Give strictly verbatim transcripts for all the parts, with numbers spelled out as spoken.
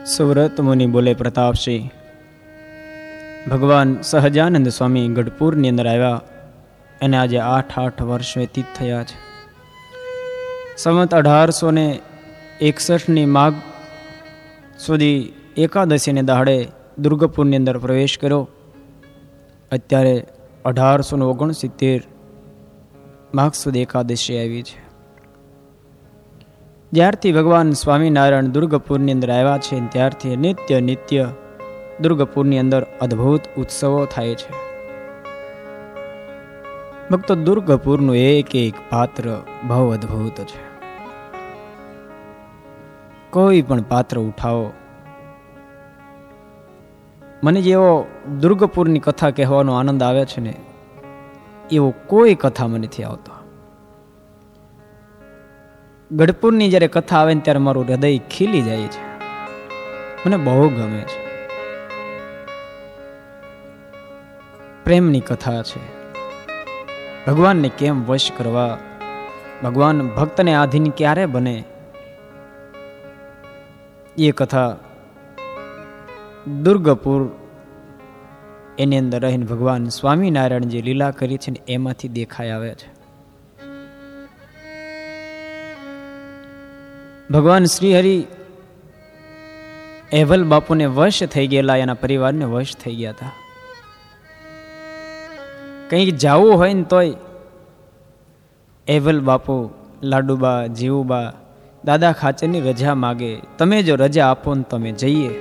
સુવ્રત મુનિ બોલે પ્રતાપસિંહ, ભગવાન સહજાનંદ સ્વામી ગઢપુરની અંદર આવ્યા અને આજે આઠ આઠ વર્ષ વ્યતીત થયા છે. સંવત અઢારસો ને એકસઠની માઘ સુધી એકાદશીને દાડે દુર્ગપુરની અંદર પ્રવેશ કર્યો. અત્યારે અઢારસો ને ઓગણસિત્તેર માઘ સુધી એકાદશી આવી છે. જ્યારથી ભગવાન સ્વામિનારાયણ દુર્ગપુરની અંદર આવ્યા છે ત્યારથી નિત્ય નિત્ય દુર્ગપુરની અંદર અદ્ભુત ઉત્સવો થાય છે. ભક્તો, દુર્ગપુરનું એક એક પાત્ર બહુ અદ્ભુત છે. કોઈ પણ પાત્ર ઉઠાવો, મને જેવો દુર્ગપુરની કથા કહેવાનો આનંદ આવે છે ને એવો કોઈ કથા મને નથી આવતો. ગઢપુરની જ્યારે કથા આવે ને ત્યારે મારું હૃદય ખીલી જાય છે, મને બહુ ગમે છે. પ્રેમની કથા છે. ભગવાનને કેમ વશ કરવા, ભગવાન ભક્તને આધીન ક્યારે બને, એ કથા દુર્ગપુર એની અંદર રહીને ભગવાન સ્વામિનારાયણ જે લીલા કરી છે ને એમાંથી દેખાઈ આવે છે. ભગવાન શ્રી હરિ એવલ બાપુને વશ થઈ ગયેલા, એના પરિવારને વશ થઈ ગયા હતા. કંઈક જાવું હોય ને તોય એવલ બાપુ લાડુબા, જીવુબા, દાદા ખાચરની રજા માગે. તમે જો રજા આપો ને તમે જઈએ,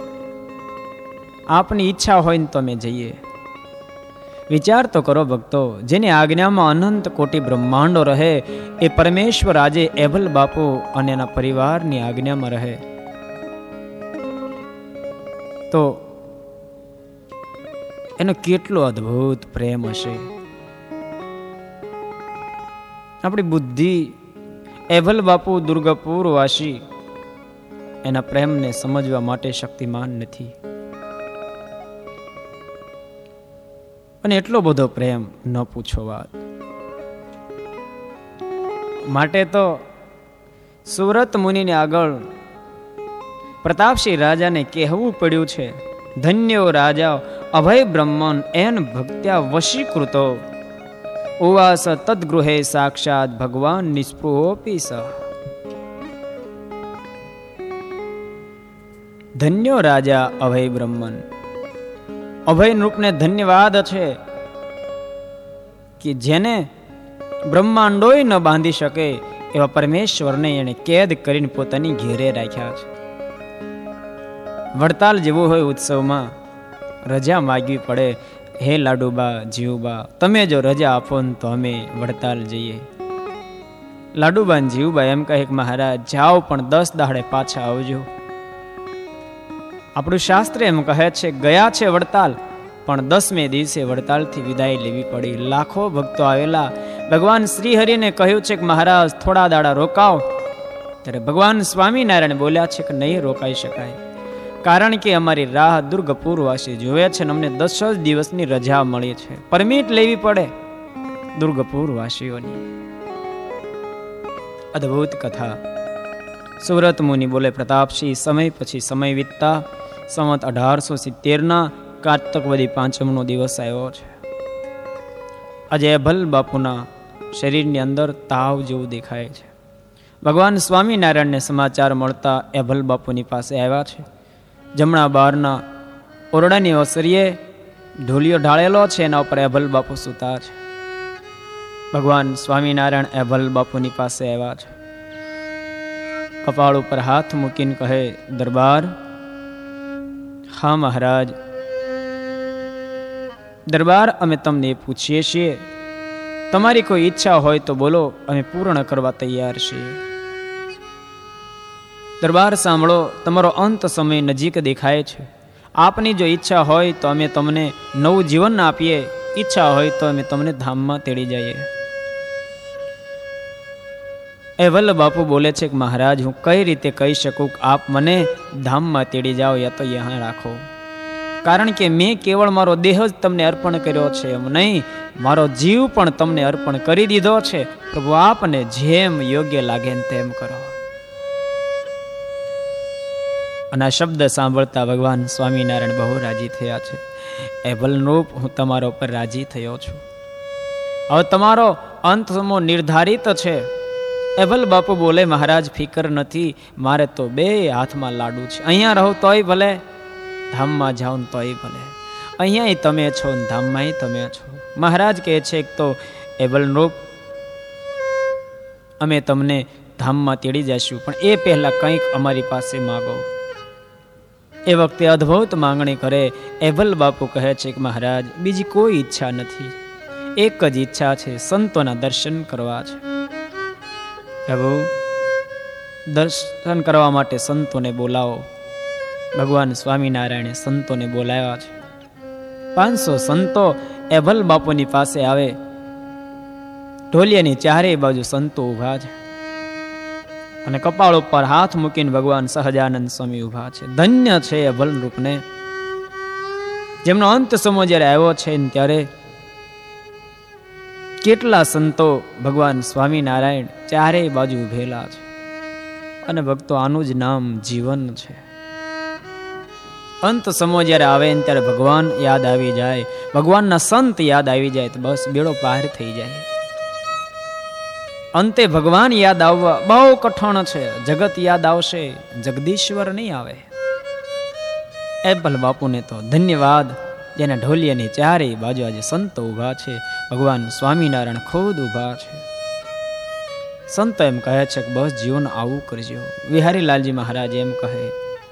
આપની ઈચ્છા હોય ને તમે જઈએ. વિચાર તો કરો ભક્તો, જેની આજ્ઞામાં અનંત કોટી બ્રહ્માંડો રહે એ પરમેશ્વર આજે એભલ બાપુ અને એના પરિવારની આજ્ઞામાં રહે તો એનો કેટલો અદ્ભુત પ્રેમ હશે. આપણી બુદ્ધિ એભલ બાપુ દુર્ગપુર વાસી એના પ્રેમને સમજવા માટે શક્તિમાન નથી. અને એટલો બધો પ્રેમ ન પૂછો વાત. માટે તો સુવ્રત મુનિને આગળ પ્રતાપસિંહ રાજાને કહેવું પડ્યું છે, ધન્યો રાજા અભય બ્રહ્મન એન ભક્ત્યા વશીકૃતો ઉવાસ તદ્ગૃહે સાક્ષાત ભગવાન નિસ્પૃહોપી સહ. ધન્યો રાજા અભય બ્રહ્મન. અભય રૂપને ધન્યવાદ છે કે જેને બ્રહ્માંડોય ન બાંધી શકે એવા પરમેશ્વરને એને કેદ કરીને પોતાની ઘેરે રાખ્યા છે. વડતાલ જેવું હોય ઉત્સવમાં રજા માગવી પડે, હે લાડુબા, જીવુબા, તમે જો રજા આપો ને તો અમે વડતાલ જઈએ. લાડુબા ને જીવુબા એમ કહે કે મહારાજ જાઓ પણ દસ દાડે પાછા આવજો. આપણું શાસ્ત્ર એમ કહે છે ગયા છે વડતાલ પણ દસમે દિવસે વડતાલથી વિદાય લેવી પડી. લાખો ભક્તો આવેલા. ભગવાન શ્રી હરિને કહ્યું છે કે મહારાજ થોડા દાડા રોકાવ, ત્યારે ભગવાન સ્વામિનારાયણ બોલ્યા છે કે નહીં રોકાઈ શકાય, કારણ કે અમારી રાહ દુર્ગપુર વાસી જોવે છે ને અમને દસ જ દિવસની રજા મળી છે, પરમિટ લેવી પડે દુર્ગપુર વાસીઓની. અદ્ભુત કથા. સુવ્રત મુનિ બોલે પ્રતાપસિંહ, સમય પછી સમય વીતતા સંવત અઢારસો સિત્તેર ના કાર્તકવદી પાંચમનો દિવસ આવ્યો છે. આજે એભલ બાપુના શરીરની અંદર તાવ જેવું દેખાય છે. ભગવાન સ્વામિનારાયણને સમાચાર મળતા એભલ બાપુની પાસે આવ્યા છે. જમણા બારના ઓરડાની ઓસરીએ ઢોલિયો ઢાળેલો છે, એના ઉપર એભલ બાપુ સૂતા છે. ભગવાન સ્વામિનારાયણ એભલ બાપુની પાસે આવ્યા છે. કપાળ ઉપર હાથ મૂકીને કહે, દરબાર. હા મહારાજ. દરબાર, અમે તમને પૂછીએ છીએ, તમારી કોઈ ઈચ્છા હોય તો બોલો, અમે પૂર્ણ કરવા તૈયાર છીએ. દરબાર સાંભળો, તમારો અંત સમય નજીક દેખાય છે. આપની જો ઈચ્છા હોય તો અમે તમને નવું જીવન આપીએ, ઈચ્છા હોય તો અમે તમને ધામમાં તેડી જઈએ. એવલ બાપુ બોલે છે કે મહારાજ, હું કઈ રીતે કહી શકું કે આપ મને ધામમાં તેડી જાઓ યા તો यहाँ રાખો, કારણ કે મેં કેવળ મારો દેહ જ તમને અર્પણ કર્યો છે એમ નહીં, મારો જીવ પણ તમને અર્પણ કરી દીધો છે. પ્રભુ આપને જેમ યોગ્ય લાગે તેમ કરો. અને આ શબ્દ સાંભળતા ભગવાન સ્વામિનારાયણ બહુ રાજી થયા છે. એભલરૂપ હું તમારા ઉપર રાજી થયો છું. હવે તમારો અંત સમો નિર્ધારિત છે. એભલ બાપુ બોલે, મહારાજ ફિકર નથી, મારે તો બે હાથમાં લાડુ છે. અહીંયા રહો તોય ભલે, ધામમાં જાઓ તોય ભલે. અહીંયા તમે છો, ધામમાં તમે છો. મહારાજ કહે છે તો એભલરૂપ અમે તમને ધામમાં તેડી જઈશું, પણ એ પહેલા કંઈક અમારી પાસે માગો. એ વખતે અદ્ભુત માંગણી કરે. એભલ બાપુ કહે છે કે મહારાજ બીજી કોઈ ઈચ્છા નથી, એક જ ઈચ્છા છે, સંતોના દર્શન કરવા છે. પ્રભુ દર્શન કરવા માટે સંતોને બોલાવો. ભગવાન સ્વામિનારાયણે સંતોને બોલાવ્યા છે. પાંચસો સંતો એભલ બાપુની પાસે આવે. ઢોલિયાની ચારે બાજુ સંતો ઉભા છે અને કપાળ ઉપર હાથ મૂકીને ભગવાન સહજાનંદ સ્વામી ઉભા છે. ધન્ય છે એભલ રૂપને, જેમનો અંત સમય જ્યારે આવ્યો છે ત્યારે કેટલા સંતો ભગવાન સ્વામિનારાયણ ચારેય બાજુ ઉભેલા છે. અને ભક્તો, આનું જ નામ જીવન છે. અંત સમય જ્યારે આવે ને ત્યારે ભગવાન યાદ આવી જાય, ભગવાનના સંત યાદ આવી જાય તો બસ બેડો પાર થઈ જાય. અંતે ભગવાન યાદ આવવા બહુ કઠણ છે. જગત યાદ આવશે, જગદીશ્વર નહીં આવે. એભલ બાપુને તો ધન્યવાદ, જેના ઢોલિયાની ચારેય બાજુ આજે સંતો ઉભા છે. ભગવાન સ્વામિનારાયણ ખુદ ઉભા છે. સંતો એમ કહે છે કે બસ જીવન આવું કરજો. વિહારીલાલજી મહારાજ એમ કહે,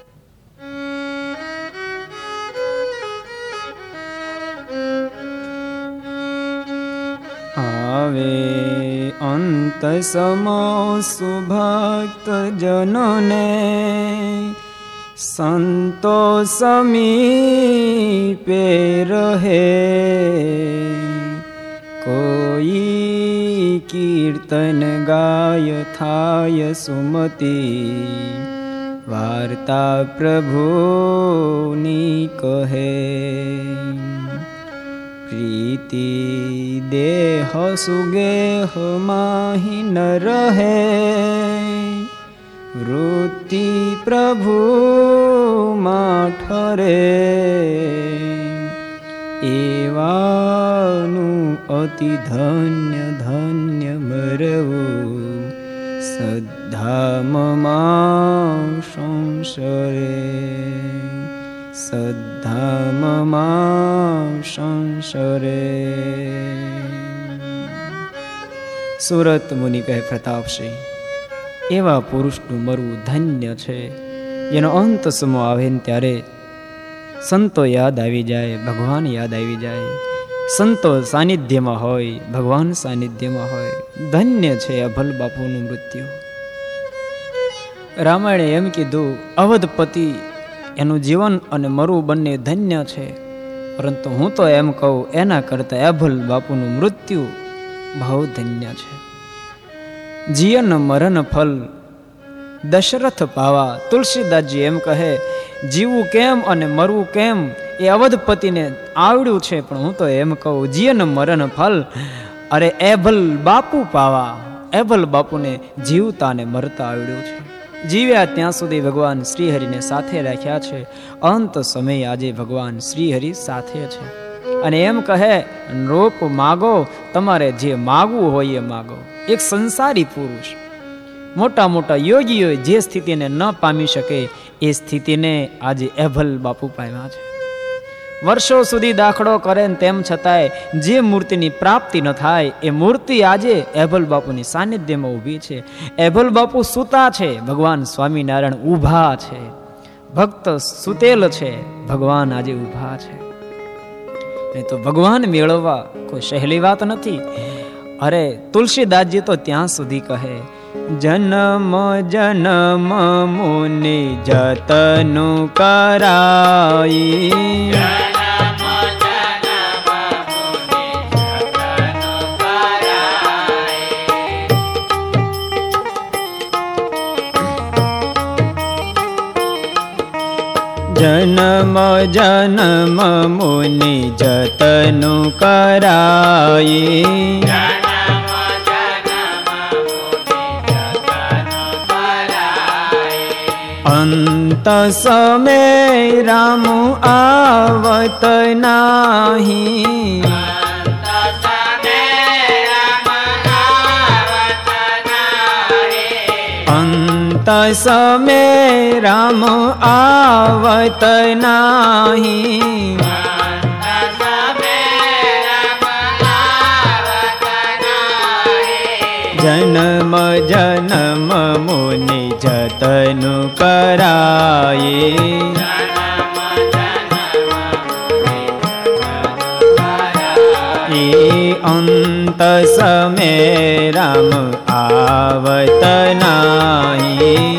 આવે અંત સમો સુભક્ત જનોને સંતો સમીપે રહે, કોઈ કીર્તન ગાય થાય સુમતી, વાર્તા પ્રભુની કહે. પ્રીતિ દેહ સુગેહ માહી ન રહે, વૃત્તિ પ્રભુ માં ઠરે. એવાનું અતિ ધન્ય ધન્ય મરવું, સદ્ધામમાં સંશરે. સદ્ધામમાં સંશરે. સુરત મુનિ કહે, પ્રતાપશ્રી, એવા પુરુષનું મરવું ધન્ય છે, જેનો અંત સમો આવે ને ત્યારે સંતો યાદ આવી જાય, ભગવાન યાદ આવી જાય. સંતો સાનિધ્યમાં હોય, ભગવાન સાનિધ્યમાં હોય. ધન્ય છે અભલ બાપુનું મૃત્યુ. રામાયણે એમ કીધું, અવધપતિ એનું જીવન અને મરવું બંને ધન્ય છે, પરંતુ હું તો એમ કહું એના કરતા અભલ બાપુનું મૃત્યુ બહુ ધન્ય છે. જીવન મરણ ફલ દશરથ પાવા. તુલસીદાસજી એમ કહે, જીવવું કેમ અને મરવું કેમ એ અવધપતિને આવડ્યું છે, પણ હું તો એમ કહું જીવન મરણ ફલ અરે એભલ બાપુ પાવા. એભલ બાપુને જીવતા ને મરતા આવડ્યું છે. જીવ્યા ત્યાં સુધી ભગવાન શ્રીહરિને સાથે રાખ્યા છે. અંત સમય આજે ભગવાન શ્રીહરિ સાથે છે. અને એમ કહે, રૂપ માગો, તમારે જે માગવું હોય એ માગો. એક સંસારી પુરુષ, મોટા મોટા યોગીઓ જે સ્થિતિને ન પામી શકે એ સ્થિતિને આજે એભલ બાપુ પામ્યા છે. વર્ષો સુધી દાખલો કરે તેમ છતાંય જે મૂર્તિની પ્રાપ્તિ ન થાય એ મૂર્તિ આજે એભલ બાપુની સાનિધ્યમાં ઊભી છે. એભલ બાપુ સૂતા છે, ભગવાન સ્વામિનારાયણ ઊભા છે. ભક્ત સુતેલ છે, ભગવાન આજે ઊભા છે. એ તો ભગવાન મેળવવા કોઈ સહેલી વાત નથી. અરે તુલસીદાસજી તો ત્યાં સુધી કહે, જન્મ જન્મ મુનિ જતનું કરાઈ, જન્મ જન્મ મુનિ જતનું કરાઈ, અંત અંત સમે રામ આવત નાહી, અંત સમે રામ આવત નાહી, જન્મ જન્મ મુનિ જતન કરાયે, એ અંત સમે રામ આવત નાહી,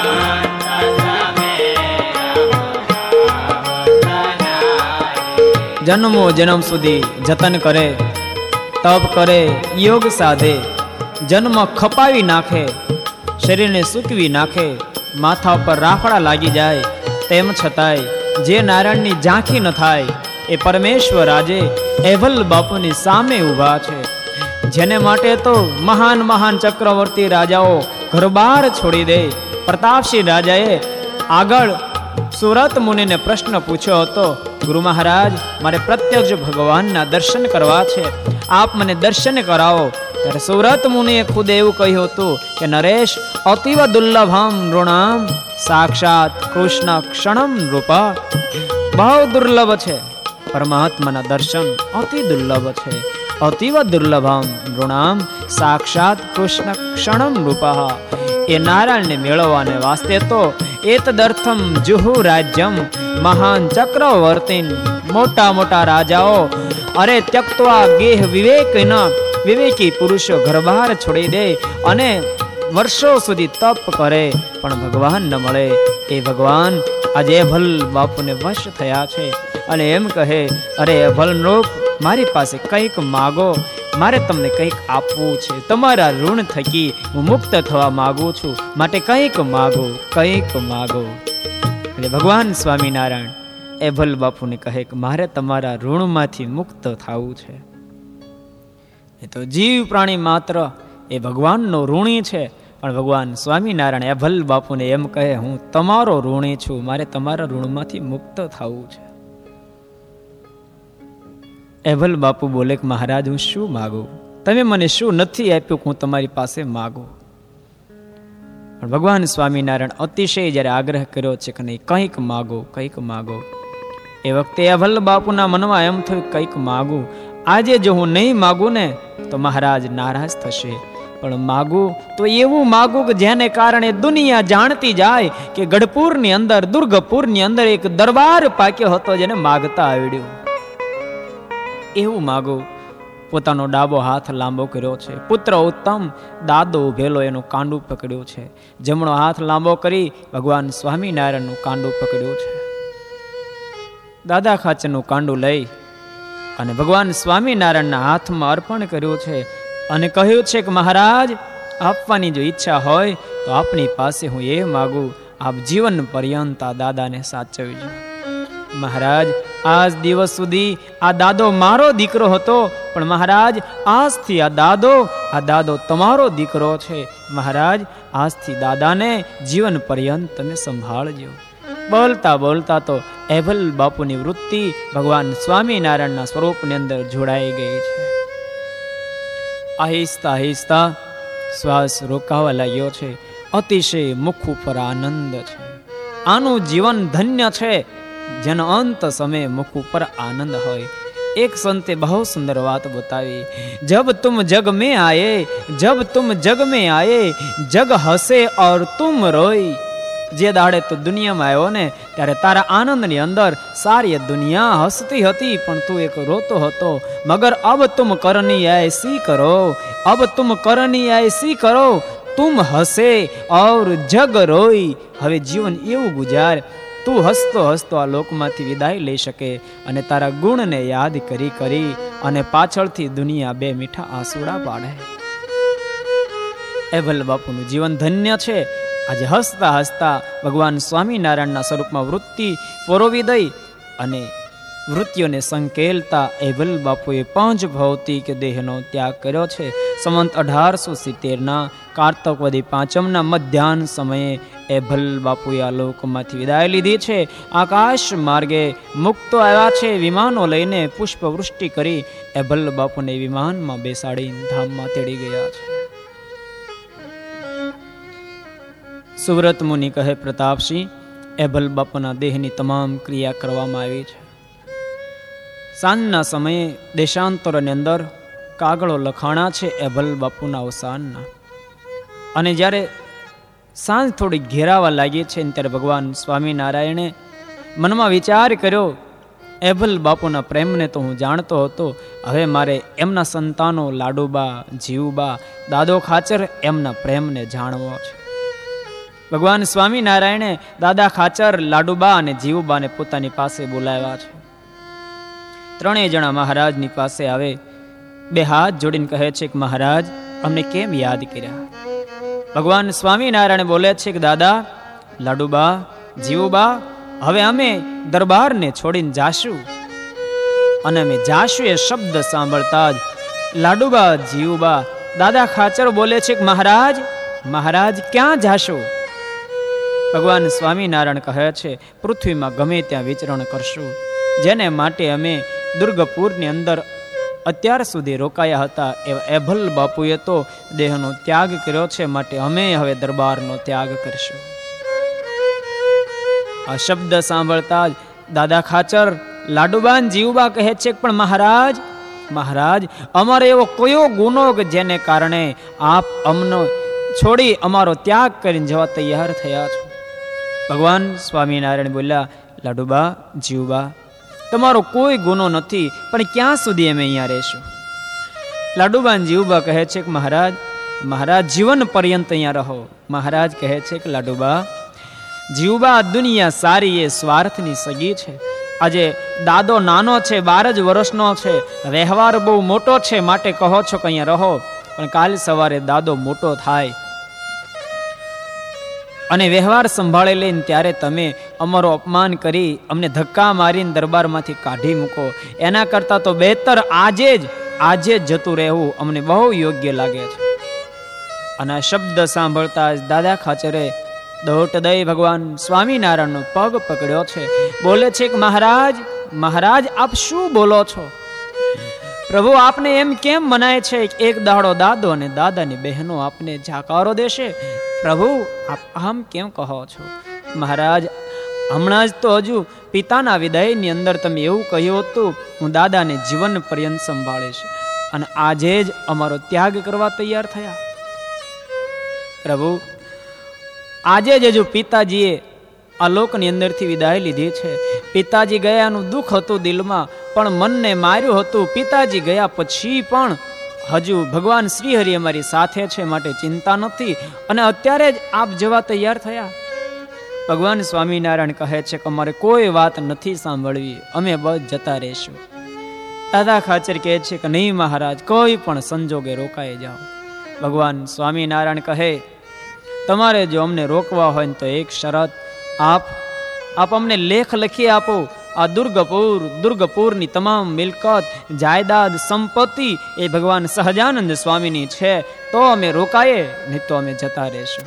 જન્મો જન્મ સુધી જતન કરે, તપ કરે, યોગ સાધે, જન્મ ખપાવી નાખે, શરીરને સૂકવી નાખે, માથા ઉપર રાફડા લાગી જાય, તેમ છતાંય જે નારાયણની ઝાંખી ન થાય એ પરમેશ્વર આજે એવલ બાપુની સામે ઊભા છે. જેને માટે તો મહાન મહાન ચક્રવર્તી રાજાઓ ઘરબાર છોડી દે. પ્રતાપસિંહ રાજાએ આગળ સુરત મુનિને પ્રશ્ન પૂછ્યો હતો, ગુરુ મહારાજ મારે પ્રત્યક્ષ ભગવાનના દર્શન કરવા છે, આપ મને દર્શન કરાવો. ત્યારે સુરત મુનિએ ખુદ એવું કહ્યું હતું કે નરેશ, અતિવ દુર્લભમ નૃણામ સાક્ષાત કૃષ્ણ ક્ષણમ રૂપા. બહુ દુર્લભ છે પરમાત્માના દર્શન, અતિ દુર્લભ છે. અતિવ દુર્લભમ નૃણામ સાક્ષાત કૃષ્ણ ક્ષણમ રૂપા. એ નારાયણને મેળવવાને વાસ્તે તો એતદર્થમ જુહુ રાજ્યમ મહાન ચક્રવર્તીન. મોટા મોટા રાજાઓ અરે ત્યક્ત્વા ગેહ વિવેકના વિવેકી પુરુષો ઘરબહાર છોડી દે અને વર્ષો સુધી તપ કરે પણ ભગવાન ન મળે. એ ભગવાન આજે અભલ બાપુને વશ થયા છે અને એમ કહે, અરે અભલ નૃપ, મારી પાસે કંઈક માગો, મારે તમને કંઈક આપવું છે, તમારા ઋણ થકી હું મુક્ત થવા માંગુ છું, માટે કંઈક માગો, કંઈક માગો. એટલે ભગવાન સ્વામિનારાયણ અભલ બાપુને કહે કે મારે તમારા ઋણમાંથી મુક્ત થવું છે. એ તો જીવ પ્રાણી માત્ર એ ભગવાનનો ઋણી છે, પણ ભગવાન સ્વામિનારાયણ અભલ બાપુને એમ કહે, હું તમારો ઋણી છું, મારે તમારા ઋણમાંથી મુક્ત થવું છે. અભલ બાપુ બોલે કે મહારાજ હું શું માગું, તમે મને શું નથી આપ્યું હું તમારી પાસે માગું. પણ ભગવાન સ્વામિનારાયણ અતિશય જ્યારે આગ્રહ કર્યો છે કે નહીં કંઈક માગો, કંઈક માગો. એ વખતે અભલ બાપુના મનમાં એમ થયું કંઈક માગું, આજે જો હું નહીં માગું ને તો મહારાજ નારાજ થશે, પણ માગું તો એવું માગું કે જેને કારણે દુનિયા જાણતી જાય કે ગઢપુરની અંદર, દુર્ગપુરની અંદર એક દરબાર પાક્યો હતો જેને માગતા આવડ્યું. એવું માગું. પોતાનો ડાબો હાથ લાંબો કર્યો છે, પુત્ર ઉત્તમ દાદો ઉભેલો એનું કાંડું પકડ્યું છે, જમણો હાથ લાંબો કરી ભગવાન સ્વામિનારાયણનું કાંડું પકડ્યું છે. દાદા ખાચરનું કાંડું લઈ અને ભગવાન સ્વામિનારાયણના હાથમાં અર્પણ કર્યું છે અને કહ્યું છે કે મહારાજ આપવાની જો ઈચ્છા હોય તો આપની પાસે હું એ માગું, આપ જીવન પર્યંત આ દાદાને સાચવજો. મહારાજ આજ દિવસ સુધી આ દાદો મારો દીકરો હતો, પણ મહારાજ આજથી આ દાદો આ દાદો તમારો દીકરો છે. મહારાજ આજથી દાદાને જીવન પર્યંત તમે સંભાળજો. બોલતા બોલતા તો અભલ બાપુની વૃત્તિ ભગવાન સ્વામિનારાયણના સ્વરૂપની અંદર જોડાઈ ગઈ છે. આહિસ્તા આહિસ્તા શ્વાસ રોકાવા લાગ્યો છે. અતિશય મુખ ઉપર આનંદ છે. આનું જીવન ધન્ય છે જેનો અંત સમય મુખ ઉપર આનંદ હોય. એક સંતે બહુ સુંદર વાત બતાવી, જબ તુમ જગ में आए, जब तुम जग में आए, जग हसे और तुम रोई. જે દાડે તું દુનિયામાં આવ્યો ને ત્યારે તારા આનંદની અંદર સારી દુનિયા હસતી હતી પણ તું એક રોતો હતો. મગર અબ તુમ કરની ऐसी કરો, અબ તુમ કરની ऐसी કરો, તુમ હસે और જગ રોઈ. હવે જીવન એવું ગુજાર તું હસતો હસતો આ લોકમાંથી વિદાય લઈ શકે અને તારા ગુણને યાદ કરી કરી અને પાછળથી દુનિયા બે મીઠા આંસુડા પાડે. અભલ બાપુનું જીવન ધન્ય છે. આજે હસતા હસતા ભગવાન સ્વામિનારાયણના સ્વરૂપમાં વૃત્તિ પરોવી દઈ અને વૃત્તિઓને સંકેલતા એભલ બાપુએ પાંચ ભૌતિક દેહનો ત્યાગ કર્યો છે. સંવંત અઢારસો સિત્તેરના કારતક વદી પાંચમના મધ્યાહન સમયે એભલ બાપુએ આ લોકમાંથી વિદાય લીધી છે. આકાશ માર્ગે મુક્તો આવ્યા છે. વિમાનો લઈને પુષ્પવૃષ્ટિ કરી એભલ બાપુને વિમાનમાં બેસાડી ધામમાં તેડી ગયા છે. સુવ્રત મુનિ કહે, પ્રતાપસિંહ, એભલ બાપુના દેહની તમામ ક્રિયા કરવામાં આવી છે. સાંજના સમયે દેશાંતરોની અંદર કાગળો લખાણા છે એભલ બાપુના અવસાનના. અને જ્યારે સાંજ થોડી ઘેરાવા લાગી છે ત્યારે ભગવાન સ્વામિનારાયણે મનમાં વિચાર કર્યો, એભલ બાપુના પ્રેમને તો હું જાણતો હતો, હવે મારે એમના સંતાનો લાડુબા, જીવુબા, દાદો ખાચર એમના પ્રેમને જાણવો છે. ભગવાન સ્વામિનારાયણે દાદા ખાચર, લાડુબા અને જીવુબાને પોતાની પાસે બોલાવ્યા છે. ત્રણેય જણા મહારાજની પાસે આવે, બે હાથ જોડીને કહે છે કે મહારાજ, અમને કેમ યાદ કર્યા? ભગવાન સ્વામિનારાયણ બોલે છે કે દાદા, લાડુબા, જીવુબા, હવે અમે દરબારને છોડીને જાશું. અને અમે જાશું એ શબ્દ સાંભળતા જ લાડુબા, જીવુબા, દાદા ખાચર બોલે છે કે મહારાજ, મહારાજ ક્યાં જાશો? ભગવાન સ્વામિનારાયણ કહે છે, પૃથ્વીમાં ગમે ત્યાં વિચરણ કરશું, જેને માટે અમે દુર્ગપુરની અંદર અત્યાર સુધી રોકાયા હતા એવા એભલ બાપુએ તો દેહનો ત્યાગ કર્યો છે, માટે અમે હવે દરબારનો ત્યાગ કરશું. આ શબ્દ સાંભળતા જ દાદા ખાચર, લાડુબા, જીવુબા કહે છે પણ મહારાજ, મહારાજ, અમારે એવો કયો ગુનો કે જેને કારણે આપ અમને છોડી અમારો ત્યાગ કરીને જવા તૈયાર થયા છો? ભગવાન સ્વામિનારાયણ બોલ્યા, લાડુબા, જીવુબા, તમારો કોઈ ગુનો નથી, પણ ક્યાં સુધી અમે અહીંયા રહેશું? લાડુબા જીવુબા કહે છે કે મહારાજ, મહારાજ જીવન પર્યંત અહીંયા રહો. મહારાજ કહે છે કે લાડુબા, જીવુબા, દુનિયા સારી એ સ્વાર્થની સગી છે. આજે દાદો નાનો છે, બાર જ વર્ષનો છે, વ્યવહાર બહુ મોટો છે, માટે કહો છો કે અહીંયા રહો, પણ કાલ સવારે દાદો મોટો થાય અને વ્યવહાર સંભાળી લઈને ત્યારે તમે અમારો અપમાન કરી અમને ધક્કા મારીને દરબારમાંથી કાઢી મૂકો. એના કરતા તો બહેતર આજે જ આજે જ જતું રહેવું અમને બહુ યોગ્ય લાગે છે. અને આ શબ્દ સાંભળતા જ દાદા ખાચરે દોટ દઈ ભગવાન સ્વામિનારાયણનો પગ પકડ્યો છે. બોલે છે કે મહારાજ, મહારાજ, આપ શું બોલો છો? પ્રભુ, આપને એમ કેમ મનાય છે કે એક દાડો દાદો અને દાદાની બહેનો આપને જાકારો દેશે? પ્રભુ, આપ આમ કેમ કહો છો? મહારાજ, હમણાં જ તો હજુ પિતાના વિદાયની અંદર તમે એવું કહ્યું હતું, હું દાદાને જીવન પર્યંત સંભાળીશ, અને આજે જ અમારો ત્યાગ કરવા તૈયાર થયા. પ્રભુ, આજે જ હજુ પિતાજીએ આ લોકની અંદરથી વિદાય લીધી છે. પિતાજી ગયાનું દુઃખ હતું દિલમાં, પણ મનને માર્યું હતું. પિતાજી ગયા પછી પણ હજુ ભગવાન શ્રી હરિ અમારી સાથે છે, માટે ચિંતા નથી, અને અત્યારે જ આપ જવા તૈયાર થયા. ભગવાન સ્વામિનારાયણ કહે છે કે અમારે કોઈ વાત નથી સાંભળવી, અમે બસ જતા રહેશું. દાદા ખાચર કહે છે કે નહીં મહારાજ, કોઈ પણ સંજોગે રોકાઈ જાઓ. ભગવાન સ્વામિનારાયણ કહે, તમારે જો અમને રોકવા હોય તો એક શરત, આપ આપ અમને લેખ લખી આપો. આ દુર્ગપુર દુર્ગપુરની તમામ મિલકત, જાયદાદ, સંપત્તિ એ ભગવાન સહજાનંદ સ્વામીની છે, તો અમે રોકાઈએ, નહીં તો અમે જતા રહેશું.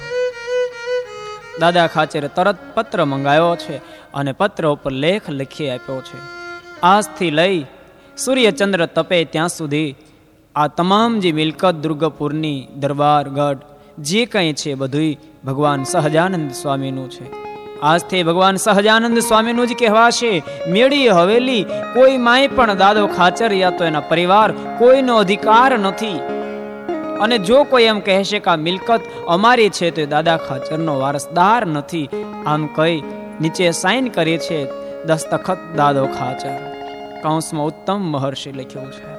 દાદા ખાચરે તરત પત્ર મંગાવ્યો છે અને પત્ર ઉપર લેખ લખી આપ્યો છે. આજથી લઈ સૂર્યચંદ્ર તપે ત્યાં સુધી આ તમામ જે મિલકત દુર્ગપુરની, દરબાર ગઢ જે કંઈ છે બધું ભગવાન સહજાનંદ સ્વામીનું છે. આજથી ભગવાન સહજાનંદ સ્વામીનું જ કહેવાશે. મેળી હવેલી કોઈ માય પણ દાદો ખાચર યા તો એના પરિવાર કોઈનો અધિકાર નથી. અને જો કોઈ એમ કહેશે કે આ મિલકત અમારી છે તો દાદા ખાચરનો વારસદાર નથી. આમ કહી નીચે સાઇન કરી છે, દસ્તખત દાદો ખાચર. કૌંસમાં ઉત્તમ મહર્ષિ લખ્યું છે.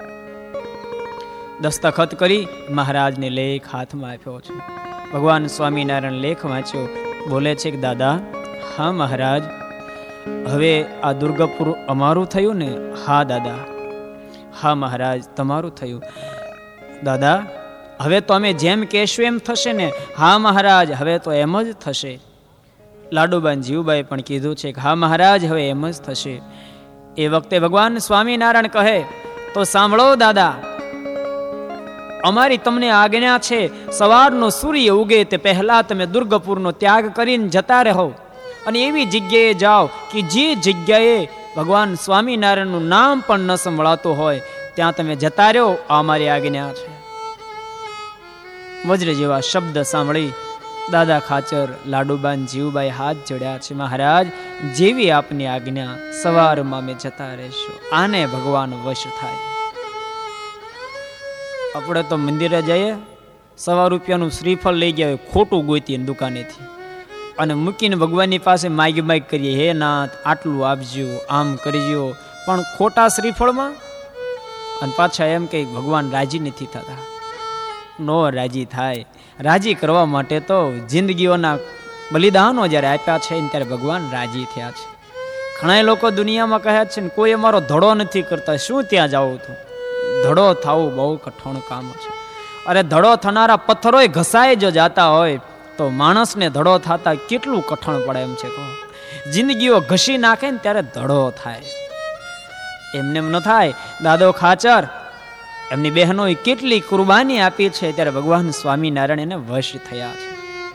દસ્તખત કરી મહારાજને લેખ હાથમાં આપ્યો છે. ભગવાન સ્વામિનારાયણ લેખ વાંચ્યો. બોલે છે કે દાદા, હા મહારાજ, હવે આ દુર્ગપુર અમારું થયું ને? હા દાદા. હા મહારાજ, તમારું થયું. દાદા, હવે તો અમે જેમ કહેશું એમ થશે ને? હા મહારાજ, હવે તો એમ જ થશે. લાડુબા જીવુબાએ પણ કીધું છે કે હા મહારાજ, હવે એમ જ થશે. એ વખતે ભગવાન સ્વામિનારાયણ કહે, તો સાંભળો દાદા, અમારી તમને આજ્ઞા છે, સવારનો સૂર્ય ઉગે તે પહેલા તમે દુર્ગપુરનો ત્યાગ કરીને જતા રહો અને એવી જગ્યાએ જાઓ કે જે જગ્યાએ ભગવાન સ્વામિનારાયણનું નામ પણ ન સંભળાતું હોય ત્યાં તમે જતા રહો, આ અમારી આજ્ઞા છે. વજ્ર જેવા શબ્દ સાંભળી દાદા ખાચર, લાડુબાન, જીવબાઈ હાથ જોડ્યા છે. મહારાજ, જેવી આપની આજ્ઞા, સવારમાં અમે જતા રહેશું. આને ભગવાન વશ થાય. આપણે તો મંદિરે જઈએ, સવા રૂપિયાનું શ્રીફળ લઈ ગયા હોય, ખોટું ગોતીએ દુકાનેથી, અને મૂકીને ભગવાનની પાસે માગી માગ કરીએ, હે નાથ આટલું આપજો, આમ કરજો, પણ ખોટા શ્રીફળમાં. અને પાછા એમ કે ભગવાન રાજી નથી થતા. નો રાજી થાય. રાજી કરવા માટે તો જિંદગીઓના બલિદાનો જ્યારે આપ્યા છે ત્યારે ભગવાન રાજી થયા છે. ઘણા લોકો દુનિયામાં કહે છે ને કોઈ અમારો ધડો નથી કરતા, શું ત્યાં જાવું તું? ધડો થવું બહુ કઠણ કામ છે. અરે ધડો થનારા પથ્થરોય ઘસાય જો જાતા હોય તો માણસને ધડો થતા કેટલું કઠણ પડે એમ છે. કહો, જિંદગીઓ ઘસી નાખે ને ત્યારે ધડો થાય, એમને એમ ન થાય. દાદો ખાચર એમની બહેનોએ કેટલી કુરબાની આપી છે ત્યારે ભગવાન સ્વામિનારાયણ એને વશ થયા છે.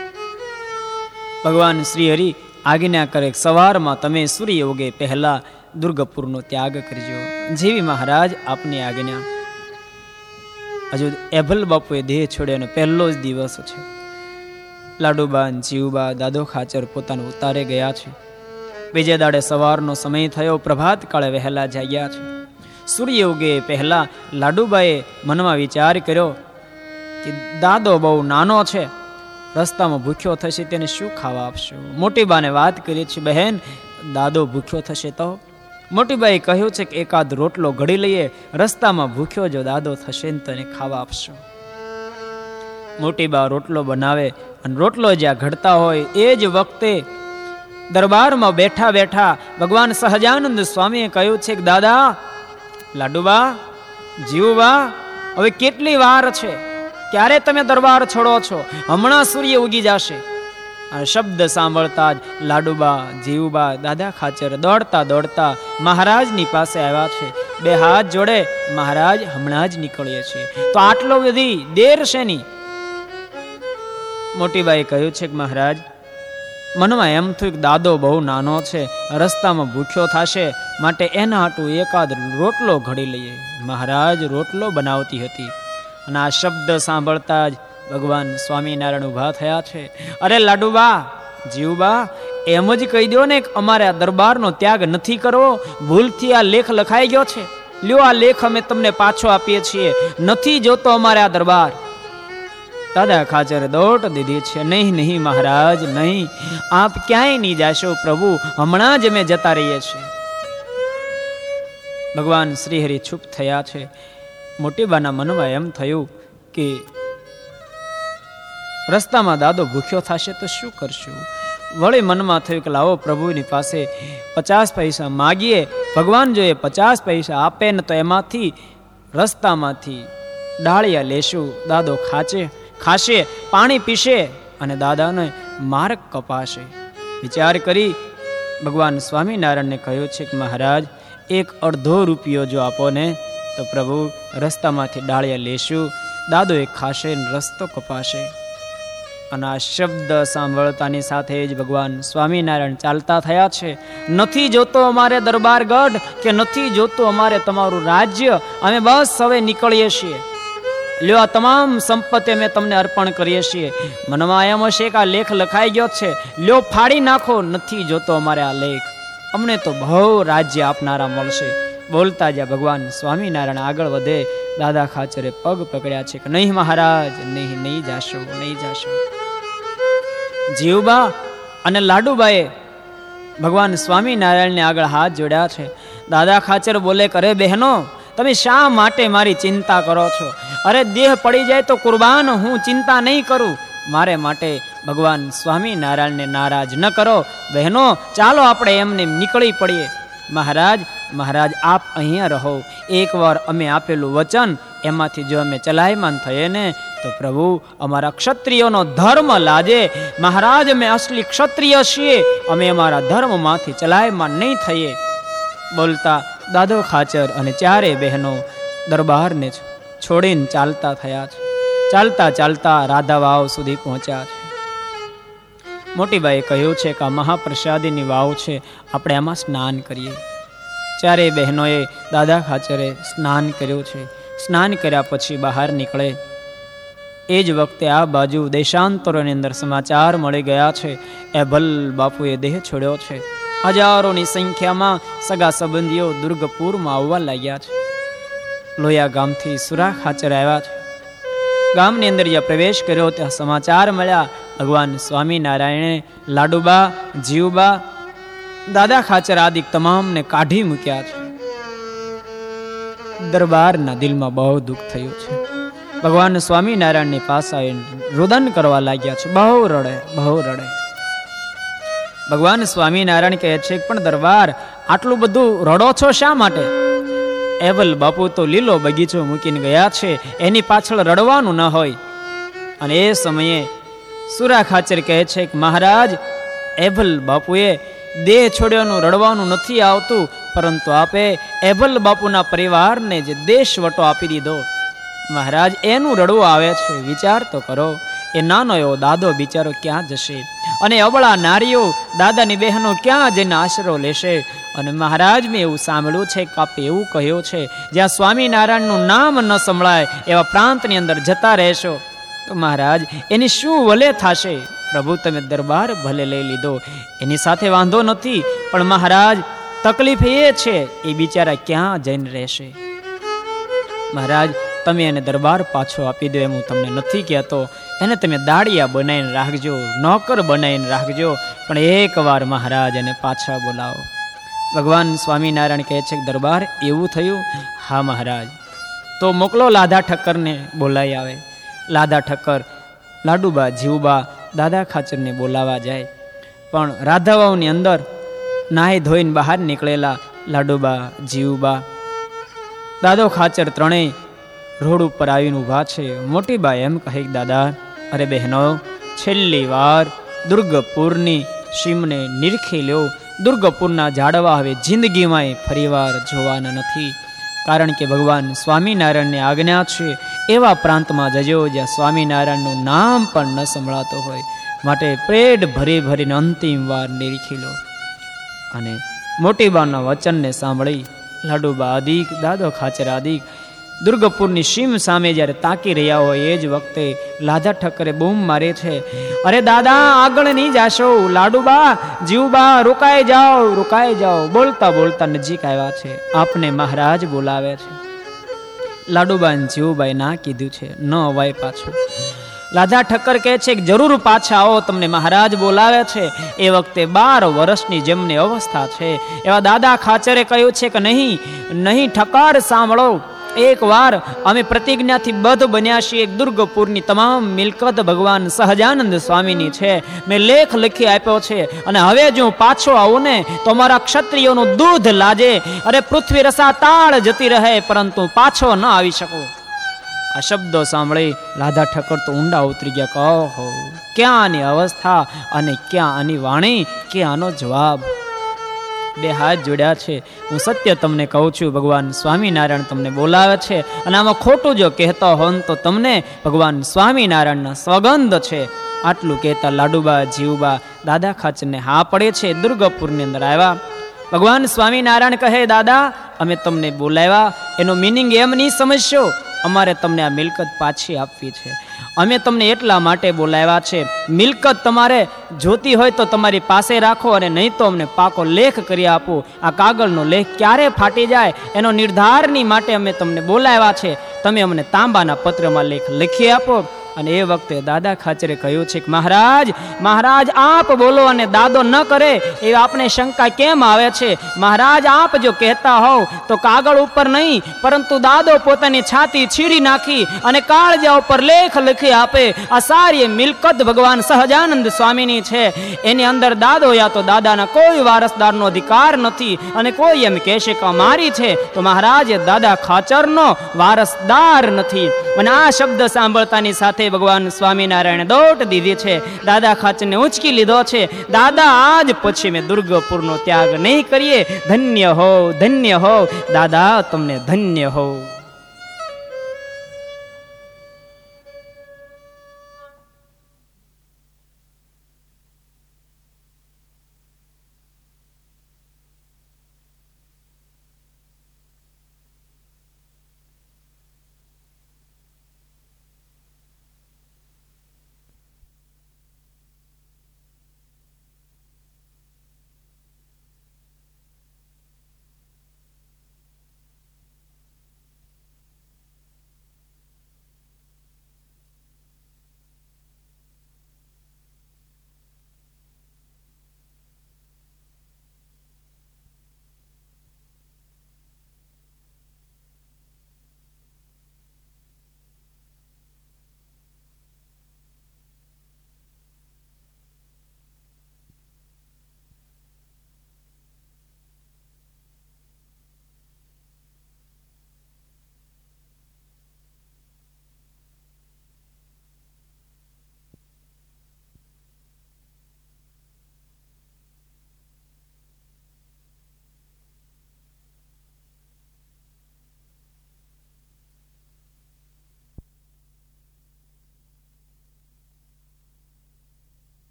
ભગવાન શ્રી હરિ આજ્ઞા કરે, સવારમાં તમે સૂર્ય ઉગે પહેલા દુર્ગપુરનો ત્યાગ કરજો. જેવી મહારાજ આપની આજ્ઞા. હજુ એભલ બાપુએ દેહ છોડ્યાનો પહેલો જ દિવસ છે. લાડુબા, જીવબા, દાદો ખાચર પોતાના ઉતારે ગયા છે. બીજે દાડે સવારનો સમય થયો, પ્રભાત કાળે વહેલા જાગ્યા છે. સૂર્ય ઉગે પહેલા લાડુબાએ મનમાં વિચાર કર્યો કે દાદો બહુ નાનો છે, રસ્તામાં ભૂખ્યો થશે, તેને શું ખાવા આપશું? મોટી બાને વાત કરી છે, બહેન દાદો ભૂખ્યો થશે તો? મોટી બાએ કહ્યું છે કે એકાદ રોટલો ઘડી લઈએ, રસ્તામાં ભૂખ્યો જો દાદો થશે ને તો એને ખાવા આપશો. મોટી બા રોટલો બનાવે અને રોટલો જ્યાં ઘડતા હોય એ જ વખતે દરબારમાં બેઠા બેઠા ભગવાન સહજાનંદ સ્વામીએ કહ્યું છે કે દાદા, લાડુબા, જીવબા, હવે કેટલી વાર છે? ક્યારે તમે દરબાર છોડો છો? હમણાં સૂર્ય ઉગી જશે. આ શબ્દ સાંભળતા જ લાડુબા, જીવબા, દાદા ખાચર દોડતા દોડતા મહારાજની પાસે આવ્યા છે. બે હાથ જોડે, મહારાજ હમણાં જ નીકળીએ છીએ. તો આટલો બધી દેર શેની? મોટીબાએ કહ્યું છે કે મહારાજ, મનમાં એમ થયું કે દાદો બહુ નાનો છે, રસ્તામાં ભૂખ્યો થશે, માટે એના હાટું એકાદ રોટલો ઘડી લઈએ. મહારાજ રોટલો બનાવતી હતી અને આ શબ્દ સાંભળતા જ ભગવાન સ્વામિનારાયણ ઉભા થયા છે. અરે લાડુબા, જીવબા, એમ જ કહી દો ને કે અમારે આ દરબારનો ત્યાગ નથી કરવો, ભૂલથી આ લેખ લખાઈ ગયો છે, લ્યો આ લેખ અમે તમને પાછો આપીએ છીએ, નથી જોતો અમારે આ દરબાર. દાદા ખાચર દોટ દીધી છે, નહીં નહીં મહારાજ, નહીં, આપ ક્યાંય નહીં જાશો પ્રભુ, હમણાં જ અમે જતા રહીએ છીએ. ભગવાન શ્રીહરિ ચૂપ થયા છે. મોટીબાના મનમાં એમ થયું કે રસ્તામાં દાદો ભૂખ્યો થશે તો શું કરશું? વળી મનમાં થયું કે લાવો પ્રભુની પાસે પચાસ પૈસા માગીએ, ભગવાન જો એ પચાસ પૈસા આપે ને તો એમાંથી રસ્તામાંથી ડાળિયા લેશું, દાદો ખાચે ખાશે, પાણી પીશે અને દાદાને માર્ગ કપાશે. વિચાર કરી ભગવાન સ્વામિનારાયણને કહ્યું છે કે મહારાજ, એક અડધો રૂપિયો જો આપો ને તો પ્રભુ રસ્તામાંથી ડાળિયા લેશું, દાદો એ ખાશે ને રસ્તો કપાશે. અને આ શબ્દ સાંભળતાની સાથે જ ભગવાન સ્વામિનારાયણ ચાલતા થયા છે. નથી જોતો અમારે દરબાર ગઢ કે નથી જોતું અમારે તમારું રાજ્ય, અમે બસ હવે નીકળીએ છીએ. લ્યો આ તમામ સંપત્તિ અમે તમને અર્પણ કરીએ છીએ. મનમાં એમ હશે કે આ લેખ લખાઈ ગયો છે, લ્યો ફાડી નાખો, નથી જોતો અમારે આ લેખ, અમને તો બહુ રાજ્ય આપનારા મળશે. બોલતા જ્યાં ભગવાન સ્વામિનારાયણ આગળ વધે, દાદા ખાચરે પગ પકડ્યા છે કે નહીં મહારાજ, નહીં, નહીં જાશો, નહીં જાશો. જીવબા અને લાડુબાએ ભગવાન સ્વામિનારાયણને આગળ હાથ જોડ્યા છે. દાદા ખાચર બોલે, અરે બહેનો, તમે શા માટે મારી ચિંતા કરો છો? અરે દેહ પડી જાય તો કુરબાન, હું ચિંતા નહીં કરું. મારે માટે ભગવાન સ્વામિનારાયણને નારાજ ન કરો. બહેનો, ચાલો આપણે એમને નીકળી પડીએ. મહારાજ, મહારાજ આપ અહીંયા રહો. એકવાર અમે આપેલું વચન એમાંથી જો અમે ચલાયમાન થઈએ ને તો પ્રભુ અમારા ક્ષત્રિયોનો ધર્મ લાજે. મહારાજ, અમે અસલી ક્ષત્રિય છીએ, અમે અમારા ધર્મમાંથી ચલાયમાન નહીં થઈએ. બોલતા દાદો ખાચર અને ચારે બહેનો દરબારને છોડીને ચાલતા થયા છે. ચાલતા ચાલતા રાધા વાવ સુધી પહોંચ્યા છે. મોટીબાઈએ કહ્યું છે કે આ મહાપ્રસાદીની વાવ છે, આપણે આમાં સ્નાન કરીએ. ચારે બહેનોએ દાદા ખાચરે સ્નાન કર્યું છે. સ્નાન કર્યા પછી બહાર નીકળે એ જ વખતે આ બાજુ દેશાંતરોની અંદર સમાચાર મળી ગયા છે, એભલ બાપુએ દેહ છોડ્યો છે. હજારોની સંખ્યામાં સગા સંબંધીઓ દુર્ગપુરમાં આવવા લાગ્યા છે. લોયા ગામથી સુરા ખાચર આવ્યા છે. ગામની અંદર જ્યાં પ્રવેશ કર્યો ત્યાં સમાચાર મળ્યા, ભગવાન સ્વામિનારાયણે લાડુબા, જીવબા, દાદા ખાચર આદિ તમામને કાઢી મૂક્યા છે. દરબારના દિલમાં બહુ દુઃખ થયું છે. ભગવાન સ્વામિનારાયણની પાસે આવીને રુદન કરવા લાગ્યા છે. બહુ રડે, બહુ રડે. ભગવાન સ્વામિનારાયણ કહે છે પણ દરબાર, આટલું બધું રડો છો શા માટે? એવલ બાપુ તો લીલો બગીચો મૂકીને ગયા છે, એની પાછળ રડવાનું ન હોય. અને એ સમયે સુરા ખાચર કહે છે કે મહારાજ, એભલ બાપુએ દેહ છોડ્યાનું રડવાનું નથી આવતું, પરંતુ આપે એભલ બાપુના પરિવારને જે દેશવટો આપી દીધો મહારાજ, એનું રડવું આવે છે. વિચાર તો કરો, એ નાનો એવો દાદો બિચારો ક્યાં જશે? અને અબળા નારીઓ, દાદાની બહેનો ક્યાં જઈને આશરો લેશે? અને મહારાજ, મેં એવું સાંભળ્યું છે કે આપે એવું કહ્યું છે, જ્યાં સ્વામિનારાયણનું નામ ન સંભળાય એવા પ્રાંતની અંદર જતા રહેશો તો મહારાજ એની શું વલે થશે? પ્રભુ, તમે દરબાર ભલે લઈ લીધો, એની સાથે વાંધો નથી, પણ મહારાજ તકલીફ એ છે એ બિચારા ક્યાં જઈને રહેશે? મહારાજ, તમે એને દરબાર પાછો આપી દો એમ હું તમને નથી કહેતો. એને તમે દાડિયા બનાવીને રાખજો, નોકર બનાવીને રાખજો, પણ એકવાર મહારાજ એને પાછા બોલાવો. ભગવાન સ્વામિનારાયણ કહે છે કે દરબાર એવું થયું? હા મહારાજ. તો મોકલો લાધા ઠક્કરને બોલાવી આવે. લાધા ઠક્કર લાડુબા, જીવબા, દાદા ખાચરને બોલાવા જાય. પણ રાધાવાવની અંદર નાહી ધોઈને બહાર નીકળેલા લાડુબા, જીવબા, દાદો ખાચર ત્રણેય રોડ ઉપર આવીને ઊભા છે. મોટી બા એમ કહે, દાદા, અરે બહેનો, છેલ્લી વાર દુર્ગપુરની સીમને નિરખી લ્યો. દુર્ગપુરના ઝાડવા હવે જિંદગીમાં ફરીવાર જોવાના નથી, કારણ કે ભગવાન સ્વામિનારાયણની આજ્ઞા છે એવા પ્રાંતમાં જજો જ્યાં સ્વામિનારાયણનું નામ પણ ન સંભળાતો હોય. માટે પેટ ભરી ભરીને અંતિમ વાર નિરખી લો. અને મોટી બાના વચનને સાંભળી લાડુબા આદિક, દાદો ખાચર આદિક દુર્ગપુરની સીમ સામે જ્યારે તાકી રહ્યા હોય એ જ વખતે લાધા ઠક્કરે બૂમ મારે છે, અરે દાદા, આગળ નહીં જાશો. લાડુબા, જીવબા, રોકાઈ જાઓ, રોકાઈ જાઓ. બોલતા બોલતા નજીક આવ્યા છે. આપને મહારાજ બોલાવે છે. લાડુબા અને જીવબાઈ ના કીધું છે, ન અવાય પાછું. લાધા ઠક્કર કહે છે કે જરૂર પાછા આવો, તમને મહારાજ બોલાવે છે. એ વખતે બાર વર્ષની જેમની અવસ્થા છે એવા દાદા ખાચરે કહ્યું છે કે નહીં, નહીં ઠક્કર, સાંભળો. એક વાર અમે પ્રતિજ્ઞાથી બદ્ધ બન્યા છીએ. દુર્ગપુરની તમામ મિલકત ભગવાન સહજાનંદ સ્વામીની છે. મેં લેખ લખી આપ્યો છે, અને હવે જો હું પાછો આવું ને તો મારા ક્ષત્રિયોનું દૂધ લાજે. અરે પૃથ્વી રસા તાળ જતી રહે, પરંતુ પાછો ન આવી શકું. આ શબ્દો સાંભળી લાધા ઠક્કર તો ઊંડા ઉતરી ગયા. કહો, ક્યાં આની અવસ્થા અને ક્યાં આની વાણી, ક્યાં આનો જવાબ? બે હાથ જોડ્યા છે. હું સત્ય તમને કહું છું, ભગવાન સ્વામિનારાયણ તમને બોલાવે છે, અને આમાં ખોટું જો કહેતા હો તો તમને ભગવાન સ્વામિનારાયણના સોગંધ છે. આટલું કહેતા લાડુબા, જીવબા, દાદા ખાચરને હા પડે છે. દુર્ગપુરની અંદર આવ્યા. ભગવાન સ્વામિનારાયણ કહે, દાદા, અમે તમને બોલાવ્યા એનો મિનિંગ એમ નહીં સમજશો, અમારે તમને આ મિલકત પાછી આપવી છે. અમે તમને એટલા માટે બોલાવ્યા છે, મિલકત તમારે જોતી હોય તો તમારી પાસે રાખો, અને નહીં તો અમને પાકો લેખ કરી આપો. આ કાગળનો લેખ ક્યારે ફાટી જાય એનો નિર્ધારની માટે અમે તમને બોલાવ્યા છે. તમે અમને તાંબાના પત્રમાં લેખ લખી આપો. અને એ વખતે દાદા ખાચરે કહ્યું છે કે મહારાજ, મહારાજ આપ બોલો અને દાદો ન કરે એ આપને શંકા કેમ આવે છે? મહારાજ, આપ જો કહેતા હોવ તો કાગળ ઉપર નહીં, પરંતુ દાદો પોતાની છાતી છીરી નાખી અને કાળજા ઉપર લેખ લખી આપે. આ સારી મિલકત ભગવાન સહજાનંદ સ્વામીની છે. એની અંદર દાદો યા તો દાદાના કોઈ વારસદારનો અધિકાર નથી, અને કોઈ એમ કહેશે કે અમારી છે તો મહારાજ દાદા ખાચરનો વારસદાર નથી. અને આ શબ્દ સાંભળતાની સાથે ભગવાન સ્વામિનારાયણ દોટ દીધી છે. દાદા ખાચરને ઉંચકી લીધો છે. દાદા આજ પછી મેં દુર્ગપુરનો ત્યાગ નહીં કરીએ. ધન્ય હો, ધન્ય હો દાદા, તમને ધન્ય હો.